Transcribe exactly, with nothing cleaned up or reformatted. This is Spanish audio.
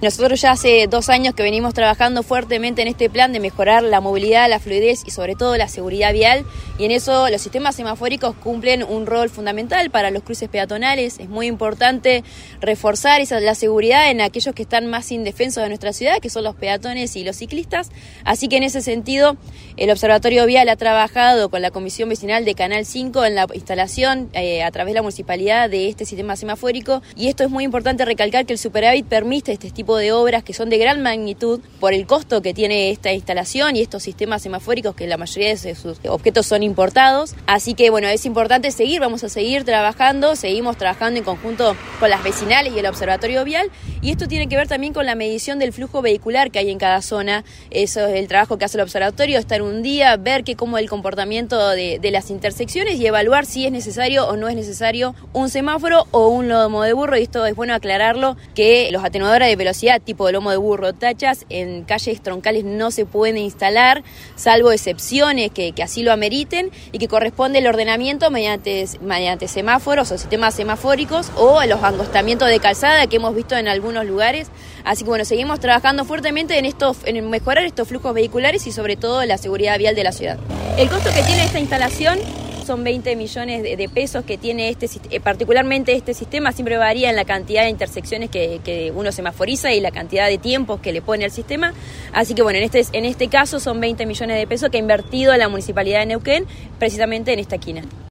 Nosotros ya hace dos años que venimos trabajando fuertemente en este plan de mejorar la movilidad, la fluidez y sobre todo la seguridad vial, y en eso los sistemas semafóricos cumplen un rol fundamental para los cruces peatonales. Es muy importante reforzar esa, la seguridad en aquellos que están más indefensos de nuestra ciudad, que son los peatones y los ciclistas, así que en ese sentido el Observatorio Vial ha trabajado con la Comisión Vecinal de Canal cinco en la instalación eh, a través de la municipalidad de este sistema semafórico, y esto es muy importante recalcar que el superávit permite este tipo de obras que son de gran magnitud por el costo que tiene esta instalación y estos sistemas semafóricos, que la mayoría de sus objetos son importados. Así que bueno, es importante seguir, vamos a seguir trabajando, seguimos trabajando en conjunto con las vecinales y el Observatorio Vial, y esto tiene que ver también con la medición del flujo vehicular que hay en cada zona. Eso es el trabajo que hace el observatorio, estar un día, ver que cómo el comportamiento de, de las intersecciones y evaluar si es necesario o no es necesario un semáforo o un lomo de burro, y esto es bueno aclararlo, que los atenuadores de velocidad tipo de lomo de burro, tachas, en calles troncales no se pueden instalar, salvo excepciones que, que así lo ameriten, y que corresponde el ordenamiento mediante, mediante semáforos o sistemas semafóricos o los angostamientos de calzada que hemos visto en algunos lugares. Así que bueno, seguimos trabajando fuertemente en, esto, en mejorar estos flujos vehiculares y sobre todo la seguridad vial de la ciudad. El costo que tiene esta instalación son veinte millones de, de pesos que tiene este, eh, particularmente este sistema. Siempre varía en la cantidad de intersecciones que, que uno semaforiza y la cantidad de tiempos que le pone al sistema. Así que bueno, en este, en este caso son veinte millones de pesos que ha invertido la Municipalidad de Neuquén precisamente en esta quina.